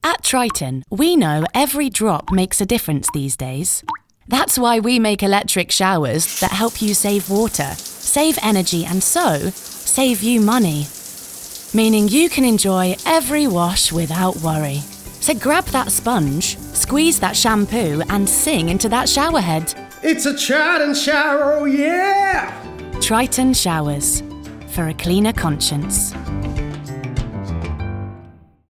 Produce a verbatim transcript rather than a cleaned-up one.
At Triton, we know every drop makes a difference these days. That's why we make electric showers that help you save water, save energy, and so save you money. Meaning you can enjoy every wash without worry. So grab that sponge, squeeze that shampoo, and sing into that shower head. It's a Triton shower, oh yeah! Triton Showers, for a cleaner conscience.